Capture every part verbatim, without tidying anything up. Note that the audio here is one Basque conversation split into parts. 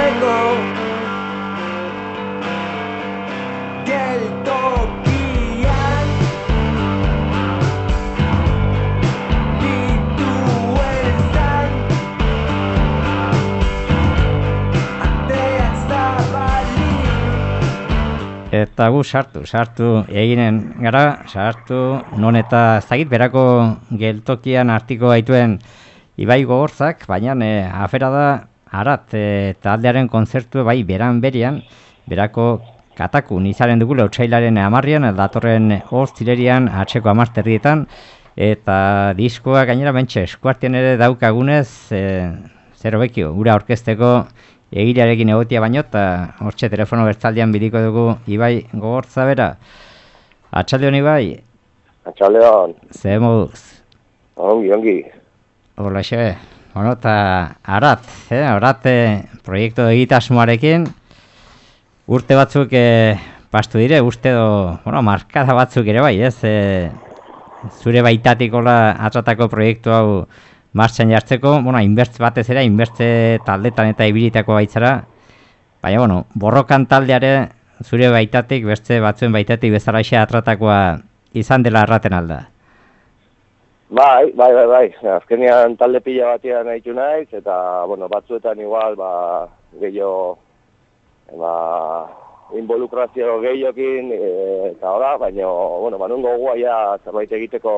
ikusteko geltokian dituen zan ateak zabalik. Eta gu sartu, sartu eginen gara, sartu non eta ez dakit berako geltokian artiko gaituen Ibai Gogorzak, baina e, afera da Arat e, taldearen kontzertu bai beran berian, berako katakun izaren dugula otsailaren hamarrian, datorren ostirerian atseko hamarterrietan, eta diskoa gainera bentxe eskuartean ere daukagunez, e, zer hobekio, gura orkesteko egilearekin egotia baino, eta hortxe telefono bertzaldean biliko dugu Ibai Gogorza bera. Atxaldeon Ibai? Atxaldeon. Ze moduz? Ongi, ongi. Horlaxe, bueno, eta Arat, eh? Arat eh, proiektu egitasmoarekin, urte batzuk eh, pastu dire, uste do, bueno, markada batzuk ere bai, ez? Eh, zure baitatikola atratako proiektu hau martxan jartzeko, bueno, inbertz batez ere, inbertze taldetan eta ibilitako baitzara, baina, bueno, borrokan taldeare zure baitatik, beste batzuen baitatik bezalaxe atratakoa izan dela erraten alda. Bai, bai, bai, bai. Azkenean talde pila batean nahitu naiz, eta, bueno, batzuetan igual, ba, gehiago, ba, involukrazio gehiokin, e, eta hola, baina, bueno, manun gogoa ja zerbait egiteko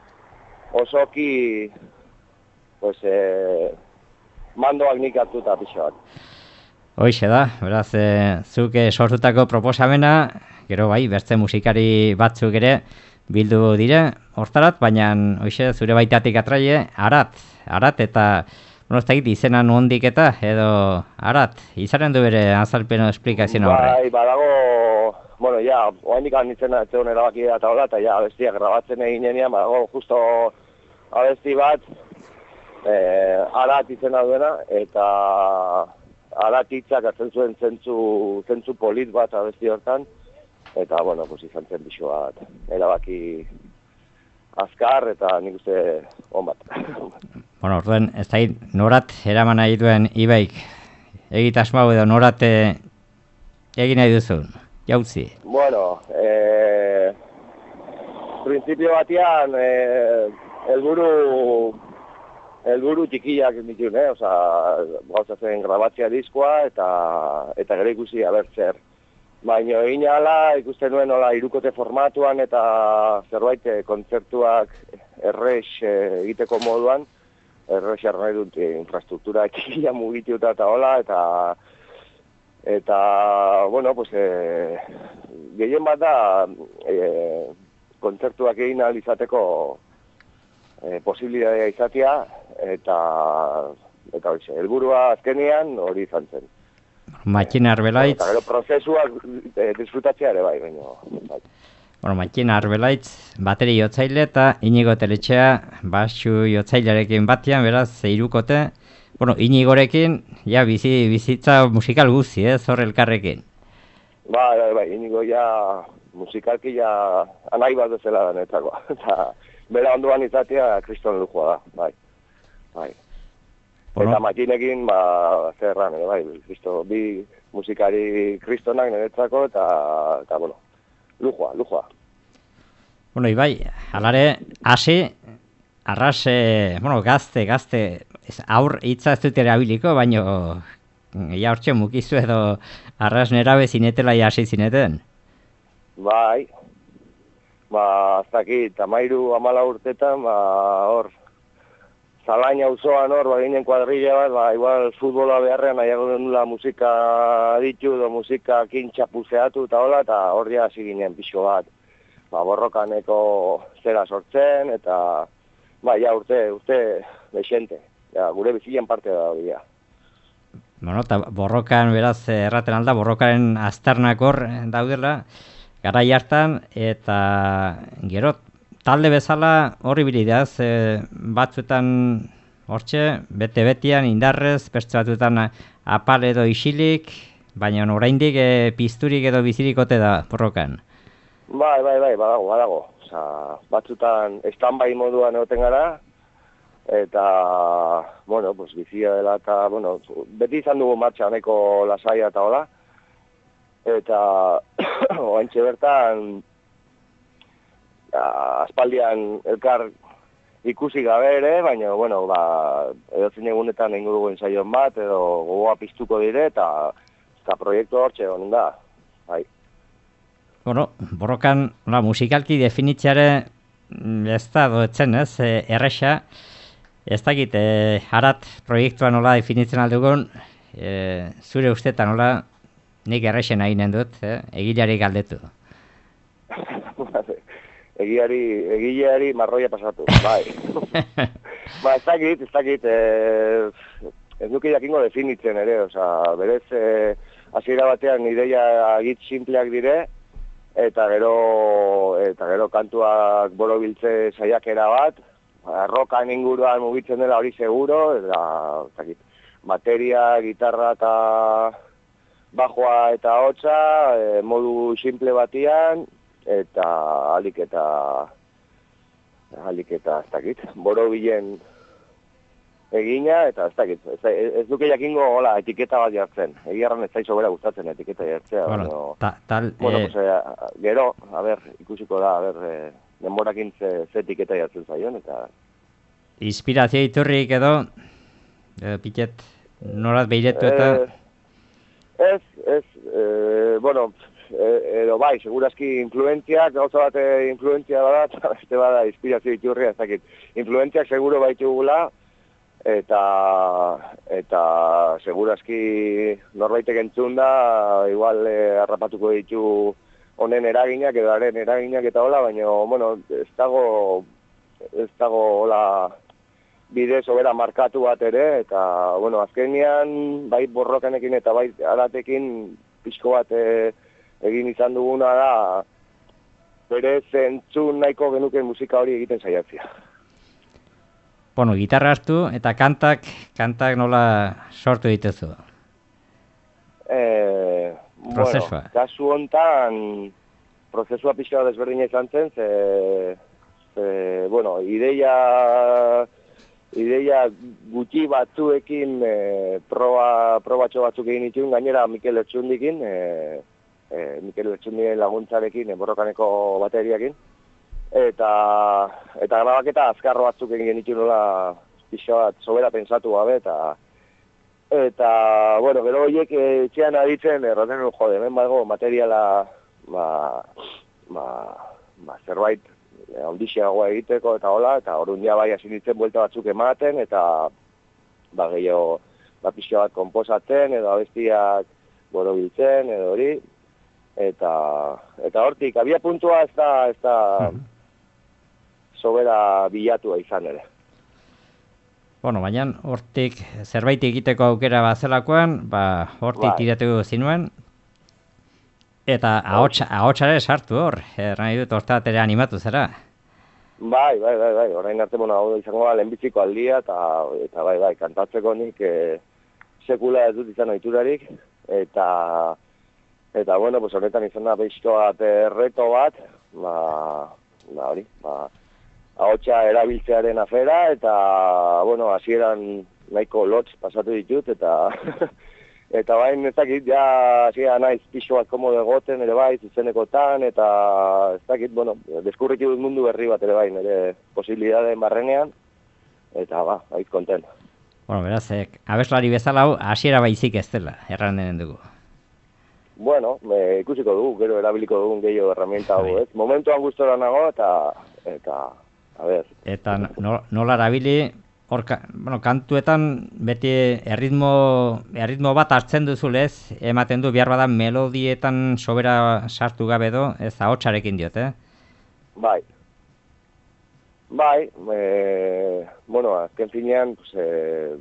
osoki, pues, e, mandoak nik hartuta pixa bat. Hoixe da, beraz, e, zuk sortutako proposamena, gero bai, beste musikari batzuk ere bildu dire, hortarat, baina hoixe zure baitatik atraie, Arat, Arat eta, bueno, ez dakit izena nondik eta, edo Arat, izaren du bere azalpeno esplikazioa horre. Bai, badago, bueno, ja, oainik izena etzeon erabaki eta hola, eta ja, abestiak grabatzen egin jenean, badago, justo abesti bat, eh, Arat izena duena, eta Arat hitzak atzen zuen zentzu, zentzu polit bat abesti hortan, eta, bueno, pues izan zen bixo bat, erabaki azkar, eta nik uste on bat. Bueno, orduen, ez da norat eraman nahi duen Ibaik, egitasmo edo norat egin nahi duzun, jautzi? Bueno, eh, principio batean, eh, elburu, elburu txikiak ditun, eh? Osa, gauza zen grabatzea diskoa, eta, eta gero ikusi abertzer. Baina egin ala, ikusten nuen nola hirukote formatuan eta zerbait kontzertuak errex egiteko moduan, errex nahi dut infrastruktura ekikia mugituta eta hola, eta eta, bueno, pues, e, gehien bat da e, kontzertuak egin ahal izateko e, posibilitatea izatea, eta eta hori, helburua azkenean hori izan zen. Matxina Arbelaitz... Eta gero prozesuak e, disfrutatzea ere bai, baina... Bai. Bueno, Matxina Arbelaitz, bateri jotzaile eta Inigo Teletxea, basu jotzailearekin batean, beraz, hirukote. Bueno, Inigorekin, ja, bizi, bizitza musikal guzti, ez, hor elkarrekin. Bai, bai, bai, Inigo ja musikalki ja anai bat bezala da netzako. Eta bera onduan izatea kriston lujua da, bai. Bai. Bueno. Eta Matxinekin, ba, zerran, ere, bai, kristo, bi musikari kristonak niretzako, eta, eta, bueno, lujua, lujua. Bueno, Ibai, alare, hasi, arras, eh, bueno, gazte, gazte, ez, aur hitza ez dut erabiliko, baino, ja hortxe mukizu edo arras nerabe zinetela hasi zineten. Bai, ba, ez dakit, amairu amala urtetan, ba, hor, Zalaina auzoan hor, ba, ginen kuadrilla bat, ba, igual futbola beharrean nahiago denula musika ditu, do musika kintxapuzeatu eta hola, eta hor ja hasi ginen pixo bat, ba, borrokaneko zera sortzen, eta, ba, ja, urte, urte, lexente, ja, gure bizilean parte da hori, ja. Bueno, eta borrokan, beraz, erraten alda, borrokaren aztarnak hor daudela, garai hartan, eta gero, talde bezala horri bilidaz, e, batzuetan hortxe, bete-betian, indarrez, beste batzuetan apal edo isilik, baina oraindik e, pizturik edo bizirikote da borrokan. Bai, bai, bai, badago, badago. Osa, batzutan stand-by moduan egoten gara, eta, bueno, pues, bizia dela, eta, bueno, beti izan dugu martxa nahiko lasaia eta hola, eta oaintxe bertan, aspaldian elkar ikusi gabe ere, baina, bueno, ba, edotzen egunetan egingo dugu ensaion bat, edo gogoa piztuko dire, eta, eta proiektu hortxe honen da, bai. Bueno, borrokan, la, musikalki definitziare ez da doetzen, ez, e, erresa, ez dakit, e, harat proiektua nola definitzen aldugun, e, zure ustetan nola, nik erresen nahi dut, eh? Egileari galdetu. Egiari, egileari marroia pasatu, bai. Ba, ez dakit, ez dakit, e, ez nuke jakingo definitzen ere, oza, berez, e, hasiera batean ideia agit simpleak dire, eta gero, eta gero kantuak borobiltze saiakera bat, rokan inguruan mugitzen dela hori seguro, eta, ez dakit, bateria, gitarra eta bajoa eta hotza, e, modu simple batian, eta alik eta alik eta ez dakit, borobilen egina, eta ez dakit, ez, ez duke jakingo hola, etiketa bat jartzen, egiarran ez zaizo bera gustatzen etiketa jartzea, bueno, baino, ta, tal, bueno, eh, pues, eh, gero, a ber, ikusiko da, a ber, eh, denborakin ze, ze etiketa jartzen zaion, eta... Inspirazio iturrik edo, edo piket, norat behiretu eta... Eh, ez, ez, eh, bueno, edo bai, segurazki influentziak, gauza bat influentzia bada, eta beste bada inspirazio iturria, ez dakit. Influentziak seguro baitugula, eta eta segurazki norbaitek entzun da, igual eh, harrapatuko ditu honen eraginak, edo haren eraginak eta hola, baina, bueno, ez dago, ez dago hola bide sobera markatu bat ere, eta, bueno, azkenean, bai borrokanekin eta bai aratekin pixko bat e, egin izan duguna da, berez entzun nahiko genuke musika hori egiten saiatzea. Bueno, gitarra hartu eta kantak, kantak nola sortu dituzu? Eh, Prozesua. Bueno, kasu hontan, prozesua pixka desberdina izan zen, ze, ze bueno, ideia... Ideia gutxi batzuekin e, proba, probatxo batzuk egin dituen, gainera Mikel Etxundikin, e, e, Mikel Etxundien laguntzarekin, e, borrokaneko bateriakin, eta eta grabaketa azkarro batzuk egin genituen nola pixa bat sobera pensatu gabe, eta eta, bueno, gero horiek etxean aditzen, erraten du, jode, hemen bago materiala, ba, ba, ba, zerbait, ondixiagoa egiteko eta hola, eta orduan bai hasi nintzen buelta batzuk ematen, eta ba, gehiago ba, pixka bat konposatzen, edo abestiak borobiltzen, edo hori, eta eta hortik, abia puntua ez da, ez da sobera bilatua izan ere. Bueno, baina hortik zerbait egiteko aukera bazelakoan, ba, hortik tiratu zinuen, eta ahotsare sartu hor, erran dut hortatere animatu zara. Bai, bai, bai, bai, orain arte bona hau izango da lehenbiziko aldia, eta, eta bai, bai, kantatzeko nik e, sekula ez dut izan ohiturarik, eta, eta bueno, pues honetan izan da pixko bat erreto bat, ba, ba hori, ba, ahotsa erabiltzearen afera, eta, bueno, hasieran nahiko lotz pasatu ditut, eta... Eta bain, ez dakit, ja, zia naiz pixo bat komodo egoten, ere bai, zuzenekotan, eta ez dakit, bueno, deskurritu dut mundu berri bat ere bai, nire posibilidadeen barrenean, eta ba, haiz konten. Bueno, beraz, eh, abeslari bezala hau, hasiera baizik ez dela, erran denen dugu. Bueno, me, ikusiko dugu, gero erabiliko dugun gehiago herramienta hau, ez? Momentuan gustora nago, eta, eta, a ber. Eta nola erabili... Hor, bueno, kantuetan beti erritmo, erritmo bat hartzen duzulez, ematen du behar badan melodietan sobera sartu gabe do, ez ahotsarekin diot, eh? Bai. Bai, e, bueno, azken finean, pues, e,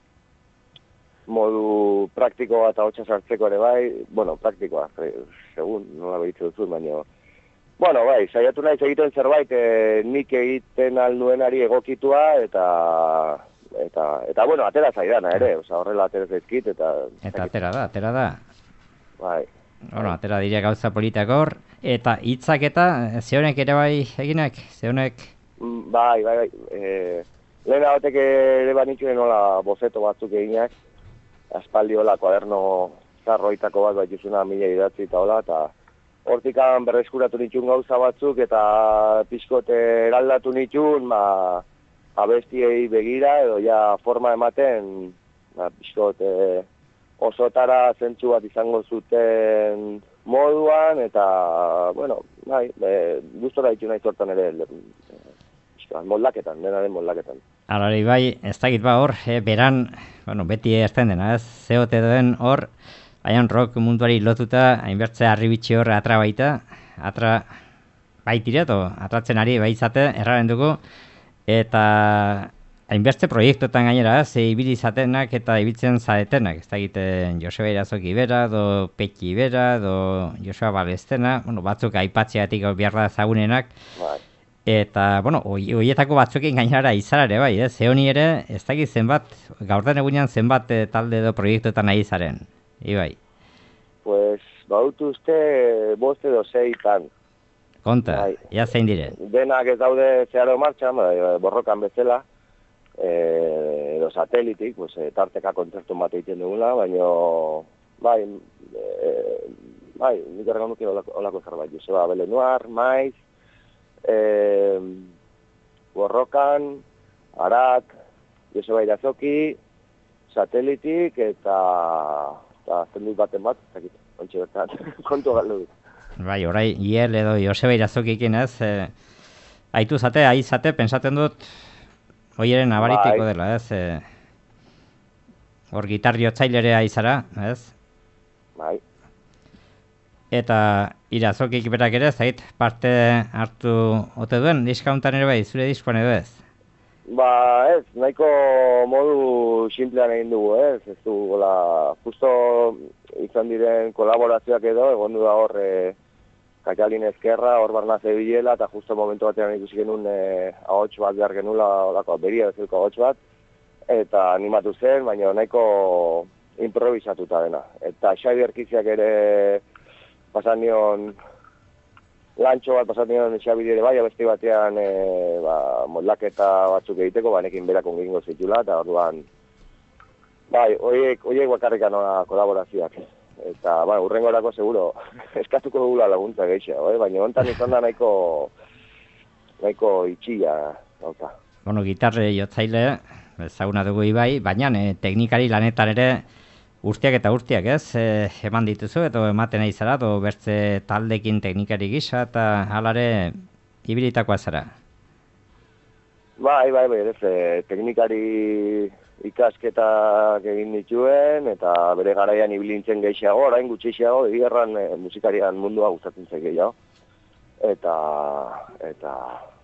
modu praktiko bat ahotsa sartzeko ere bai, bueno, praktikoa, segun, nola behitze duzu, baina... Bueno, bai, saiatu naiz egiten zerbait e, nik egiten alnuenari egokitua, eta, eta, eta bueno, atera zaidana ere, oza, horrela atera zaizkit, eta... Eta atera da, atera da. Bai. Bueno, atera diria gauza politak hor, eta hitzak eta, zeunek ere bai eginak, zeunek... Bai, bai, bai, e, lehen hautek ere banituen nola bozeto batzuk eginak, aspaldi hola kuaderno zarroitako bat baituzuna mila idatzi eta hola, eta hortikan berreskuratu nituen gauza batzuk, eta pixkote eraldatu nituen, ba, abestiei begira, edo ja forma ematen, ba, pixkote osotara zentzu bat izango zuten moduan, eta, bueno, bai, e, gustora ditu nahi zortan ere, e, moldaketan, denaren moldaketan. Alari bai, ez dakit ba hor, e, beran, bueno, beti ezten dena, ez, zeote duen hor, baina rock munduari lotuta, hainbertze arribitxi hor atra baita, atra baitire, edo atratzen ari baitzate, erraren dugu, eta hainbeste proiektuetan gainera, ze ibili izatenak eta ibiltzen zaetenak, ez da egiten Joseba Irazoki bera, do Peki bera, do Joseba Balestena, bueno, batzuk aipatzeatik behar da ezagunenak, Bai. eta, bueno, horietako batzuekin gainera izarare bai, eh? Ze honi ere, ez dakit zenbat, gaur den egunean zenbat eh, talde edo proiektuetan nahi zaren, Ibai? Pues, baut uste bost edo seitan. Konta, Bai. ja zein dire. Denak ez daude zeharo martxan, bai, borrokan bezala, eh, edo satelitik, pues, eh, tarteka kontzertu bat egiten dugula, baina, bai, eh, bai, nik erregan nuke olako, olako zerbait, Joseba Belenuar, Maiz, eh, borrokan, Arat, Joseba Irazoki, satelitik, eta, eta zendut baten bat, ez dakit, ontsi bertan, kontu galdu dut. Bai, orai, Iel edo Joseba Irazokikin ez, e, aitu zate, ahi zate, pensaten dut, hoieren nabaritiko Bai. dela, ez, e, hor gitarri hotzailere ahi zara, ez, Bai. eta Irazokik berak ere, zait, parte hartu ote duen, diska hontan ere bai, zure diskoan edo ez? Ba, ez, nahiko modu simplean egin dugu, ez, ez du, gola, justo izan diren kolaborazioak edo, egon du da hor, e, Katalin Ezkerra, hor barna zebilela, eta justo momentu batean ikusi genuen e, ahots bat behar genula, olako, beria bezalko ahots bat, eta animatu zen, baina nahiko improvisatuta dena. Eta Xabi Erkiziak ere pasan nion, lantxo bat pasan nion Xabi ere bai, abesti batean e, ba, moldaketa batzuk egiteko, banekin berak ongingo zitula, eta orduan, bai, oiek, oiek bakarrik anoa kolaborazioak. Eta, bai, urrengorako seguro, eskatuko dugula laguntza gehiago, eh? Baina hontan izan da nahiko, nahiko itxia, gauza. Bueno, gitarre jotzaile, ezaguna dugu Ibai, baina e, teknikari lanetan ere urteak eta urteak, ez? E, eman dituzu, edo ematen nahi zara, edo bertze taldekin teknikari gisa, eta halare ibilitakoa zara. Bai, bai, bai, ez, e, teknikari ikasketak egin dituen, eta bere garaian ibilintzen gehiago, orain gutxiago, egiarran e, musikarian mundua gustatzen zaik gehiago. Eta, eta,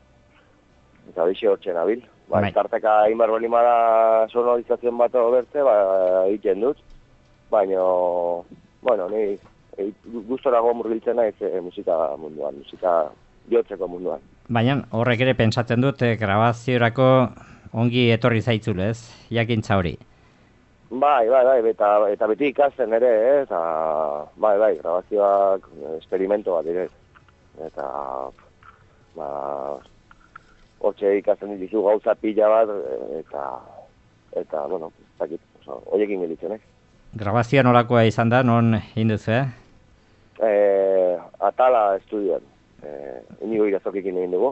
eta bixe hortzen abil. Ba, Bai. tarteka inbar bali mara sonorizazioen bat bertze, ba, egiten dut. Baina, bueno, ni e, gustorago murgiltzen naiz e, musika munduan, musika jotzeko munduan. Baina horrek ere pentsatzen dut, e, grabaziorako ongi etorri zaitzule, ez? Jakintza hori. Bai, bai, bai, eta, eta beti ikasten ere, eh? Eta, bai, bai, grabazioak esperimento bat dire. Eta, ba, hortxe ikasten dituzu gauza pila bat, eta, eta, bueno, zakit, horiekin gelitzen, eh? Grabazioa nolakoa izan da, non egin duzu, eh? E, Atala estudioan, e, Inigo Irazokikin egin dugu.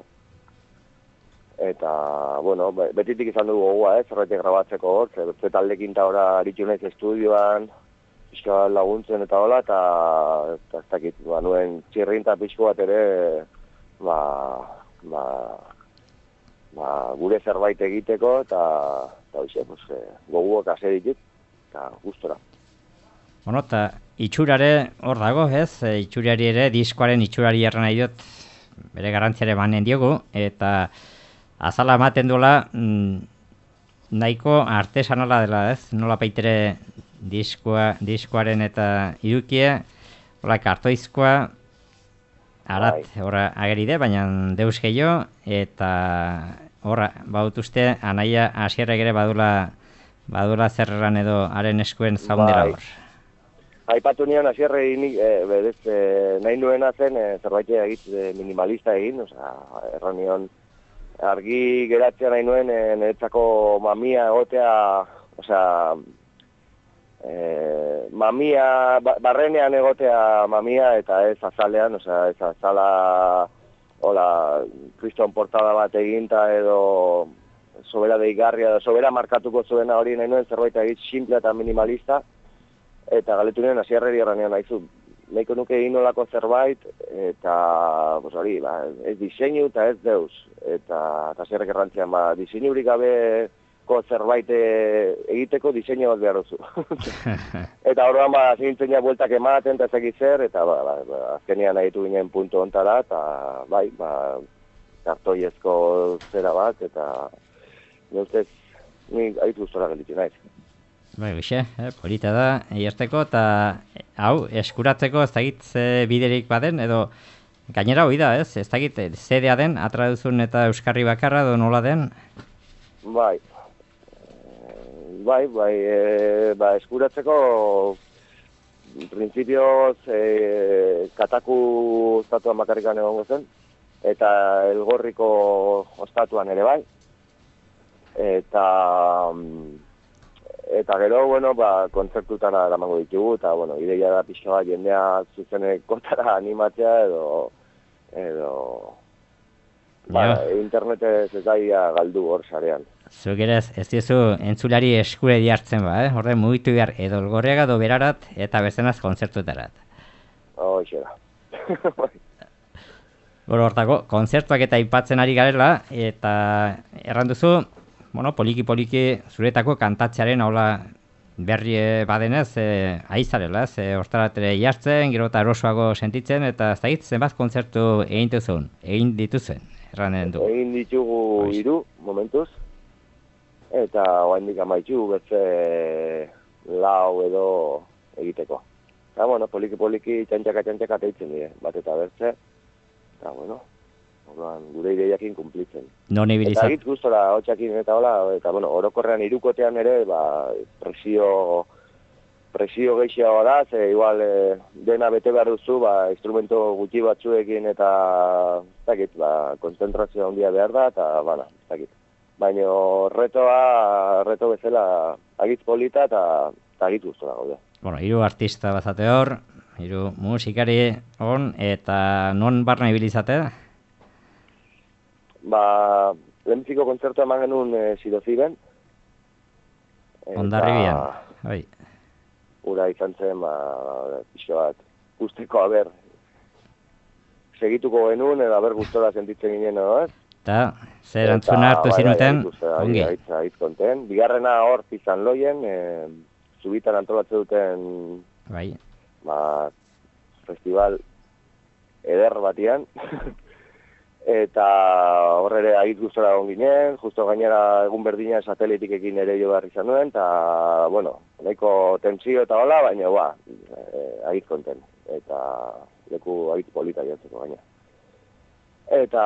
Eta, bueno, betitik izan dugu gogoa, eh, zerbaitek grabatzeko hor, ze taldekin eta ora aritu naiz estudioan, pixka laguntzen eta hola, eta, eta ez dakit, ba, nuen txirrinta pixko bat ere, ba, ba, ba, gure zerbait egiteko, eta, eta hoxe, pues, eh, goguak ase ditut, eta gustora. Bueno, eta itxurare hor dago, ez? E, itxurari ere, diskoaren itxurari erran nahi dut, bere garrantziare manen diogu, eta azala ematen duela mm, nahiko artesanala dela, ez? Nola paitere diskoa, diskoaren eta irukie, hola kartoizkoa, arat, horra ageride, baina deus gehiago, eta horra, baut uste, anaia hasierrek ere badula, badula zerran edo haren eskuen zaundera hor. Aipatu nion hasierrei nik, e, berez, e, nahi nuena zen, e, zerbait egit e, minimalista egin, osea, erran nion, argi geratzea nahi nuen e, niretzako mamia egotea, osea, e, mamia, ba, barrenean egotea mamia eta ez azalean, osea, ez azala, hola, kriston portada bat eginta edo sobera deigarria, edo sobera markatuko zuena hori nahi nuen, zerbait egit simple eta minimalista, eta galetu nuen hasierreri erranean nahizu. Nahiko nuke egin nolako zerbait, eta, pues hori, ba, ez diseinu eta ez deus. Eta hasierrek errantzian, ba, diseinurik gabeko zerbait egiteko diseinu bat behar duzu. Eta orduan, ba, zintzen ja bueltak ematen, eta ezakit zer, eta, ba, ba, ba, azkenean nahitu ginen puntu ontara, eta, bai, ba, kartoiezko zera bat, eta, nire ustez, ni aitu gustora gelditu naiz. Bai, bixe, eh, polita da, eierteko, eta hau, eskuratzeko ez dakit ze biderik baden, edo gainera hoi da, ez? Ez dakit zedea den, atra duzun eta euskarri bakarra, edo nola den? Bai, bai, bai, e, ba, eskuratzeko, prinsipioz, e, kataku ostatuan bakarrikan egongo zen, eta elgorriko ostatuan ere bai, eta... Eta gero, bueno, ba, kontzertutara eramango ditugu, eta, bueno, ideia da pixka bat jendea zuzenekotara animatzea, edo, edo, ba, internetez ez daia galdu hor sarean. Zuk ere ez, ez diozu entzulari eskure diartzen ba, eh? Horre mugitu behar edo elgorriaga do berarat, eta bezenaz kontzertutarat. Hoxe da. Bueno, hortako, kontzertuak eta aipatzen ari garela, eta erranduzu, bueno, poliki-poliki zuretako kantatzearen hola berri badenez, e, aizarela, ez, e, hortaratere jartzen, gero eta erosoago sentitzen, eta ez da hitz, zenbat kontzertu egin duzun, egin dituzuen, erranen du. Egin ditugu hiru momentuz, eta oraindik amaitzu beste lau edo egiteko. Eta, bueno, poliki-poliki txantxaka-txantxaka teitzen dira, bat eta bertze, eta, bueno, orduan, gure ideiakin kumplitzen. Non ibilizat? Eta egit gustora, hotxakin eta hola, eta bueno, orokorrean hirukotean ere, ba, presio, presio gehiago da, ze igual e, dena bete behar duzu, ba, instrumento gutxi batzuekin eta, ez dakit, ba, konzentrazio handia behar da, eta, bana, ez dakit. Baina retoa, reto bezala, agitz polita eta, eta agit gustora gaude. Bueno, hiru artista bazate hor, hiru musikari on, eta non barna ibilizate? Ba, lehenbiziko kontzertua eman genuen e, Sidoziben. Hondarribian, bai. Ura izan zen, ba, pixo bat, guzteko, haber, segituko genuen, edo haber gustora sentitzen ginen, edo, ez? Eta, zer antzuna hartu zinuten, ongi. Eta, hitz konten. Bigarrena hor izan loien, e, zubitan antolatze duten, bai. Ba, festival eder batian. Eta horre ere agit gustora egon ginen, justo gainera egun berdina satelitikekin ere jo behar izan nuen, eta, bueno, nahiko tentsio eta hola, baina, ba, e, agit konten, eta leku agit polita jantzeko gaina. Eta,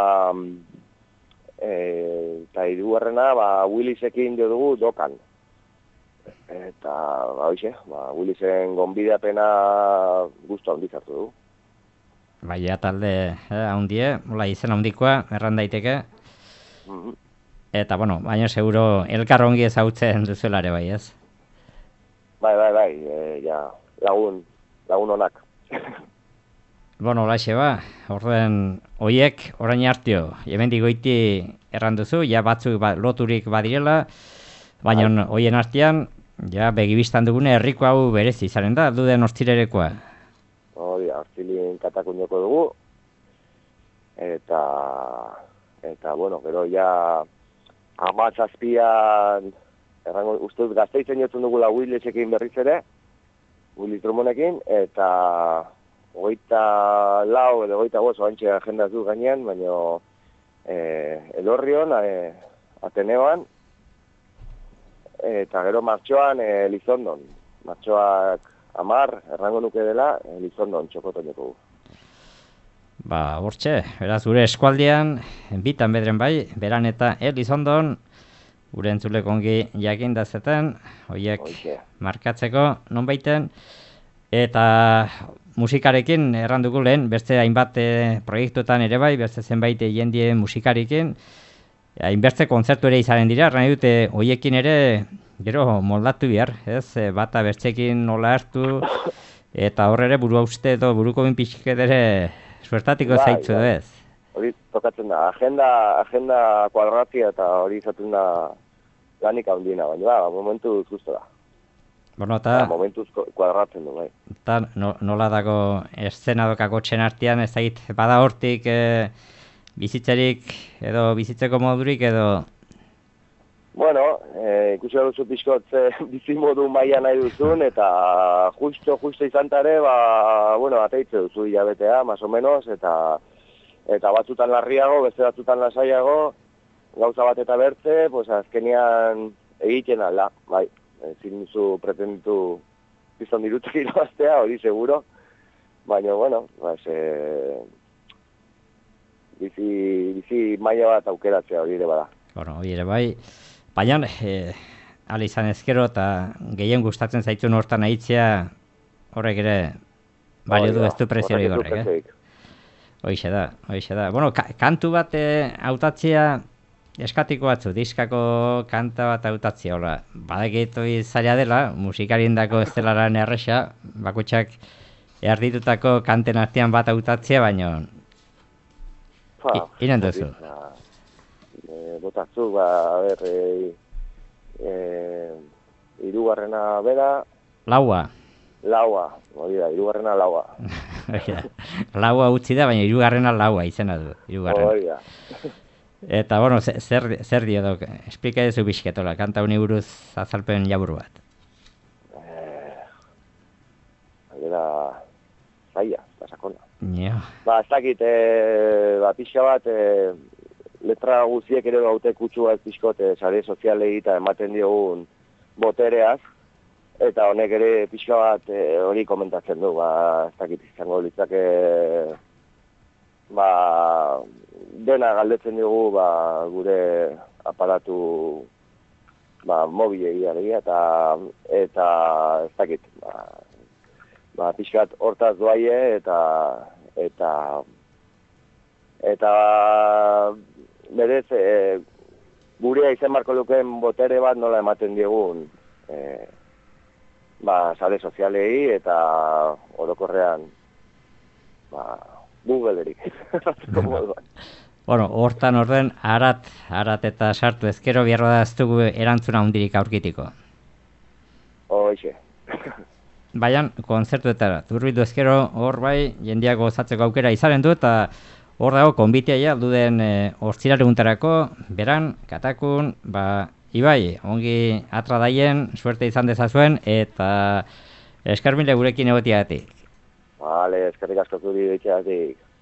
e, eta hirugarrena, ba, Willisekin jo dugu dokan. Eta, ba, hoxe, ba, Willisen gonbidapena gustu handiz hartu dugu. Baina talde eh, handie, hola izen handikoa, erran daiteke. Mm-hmm. Eta, bueno, baina seguro elkar ongi ezagutzen duzuela ere bai, ez? Bai, bai, bai, e, ja, lagun, lagun onak. Bueno, holaxe ba, orduen hoiek orain hartio, hemendik goiti erran duzu, ja batzuk ba, loturik badirela, baina hoien artean, ja begibistan dugune herriko hau berezi izanen da, duden ostirerekoa. Hori, hartzilin katakuñoko dugu, eta, eta, bueno, gero ja amatzazpian, errango, uste dut gazteitzen jotzen dugula Willisekin berriz ere, Willis Drummondekin, eta hogeita lau edo hogeita bost oantxe agendaz du gainean, baina e, Elorrion, e, Ateneoan, eta gero martxoan e, Elizondon, martxoak amar, errango nuke dela, Elizondon txokotoineko gu. Ba, hortxe, beraz gure eskualdean, bitan bedren bai, beran eta Elizondon, gure entzuleko ongi jakin dazeten, horiek markatzeko, non baiten, eta musikarekin erranduko lehen, beste hainbat e, proiektuetan ere bai, beste zenbait jendien musikarekin, Hainbertze kontzertu ere izanen dira, nahi dute hoiekin ere gero moldatu behar, ez? E, bata bertzekin nola hartu, eta hor ere buru hauste edo buruko bin pixket ere suertatiko Bai, zaitzu, bai. ez? Hori tokatzen da, agenda, agenda kuadratzia eta hori izaten da lanik handiena, baina ba, momentuz justo da. Bueno, Ba, eta momentuz ko- kuadratzen du, bai. ta, no, nola dago eszenadokako txen artean, ez dakit, bada hortik e, bizitzerik edo bizitzeko modurik edo... Bueno, eh, ikusi duzu pixkot ze bizimodu maila nahi duzun, eta justo, justo izan tare, ba, bueno, ateitze duzu hilabetea, más o menos, eta eta batzutan larriago, beste batzutan lasaiago, gauza bat eta bertze, pues azkenian egiten alda, bai. Ezin duzu pretenditu bizton dirutak irabaztea, hori seguro, baina, bueno, ba, ze, bizi, bizi maila bat aukeratzea hori ere bada. Bueno, hori ere bai, baina e, ala izan ezkero eta gehien gustatzen zaituen hortan aitzea horrek ere balio du, ez du preziorik Horrek ez du horrek, eh? preziorik. Hoixe da, hoixe da. Bueno, ka kantu bat e, hautatzea eskatiko batzu, diskako kanta bat hautatzea, hola. Badakit hori zaila dela, musikarindako ez delaran erresa, bakotxak erditutako kanten artean bat hautatzea, baino Pa, I- inen duzu. ba, e, botatzu, ba, a ber, e, e, irugarrena bera, laua. laua, hori da, irugarrena laua. Hori da. Laua utzi da, baina hirugarrena laua izena du, hirugarrena. Hori da. Eta, bueno, ze- zer, zer dio dok, esplika ezu bizketola, kanta honi buruz azalpen jabur bat. Era zaila, eta sakona. Jo, Ba, ez dakit, e, ba, pixka bat, e, letra guziek ere baute kutsua ez pixkot, e, sare sozialei eta ematen diogun botereaz, eta honek ere pixka bat e, hori komentatzen du, ba, ez dakit izango litzake, ba, dena galdetzen dugu, ba, gure aparatu, ba, mobilei alegia, eta, eta ez dakit, ba, ba, pixkat hortaz doaie, eta, eta, eta, berez, e, gurea izen marko lukeen botere bat nola ematen diegun, e, ba, sare sozialei, eta orokorrean, ba, Googleerik. bueno, hortan orden, arat, arat eta sartu ezkero biarro da ez dugu erantzuna hundirik aurkitiko. Hoxe. Baina, kontzertuetara, turbitu ezkero hor bai, jendeak gozatzeko aukera izanen du, eta hor dago, konbiteia alduden e, ostiraleguntarako, beran, katakun, ba, Ibai, ongi atra daien, suerte izan dezazuen, eta eskarmile gurekin egotiagatik. Vale, eskerrik asko zuri ditxeatik.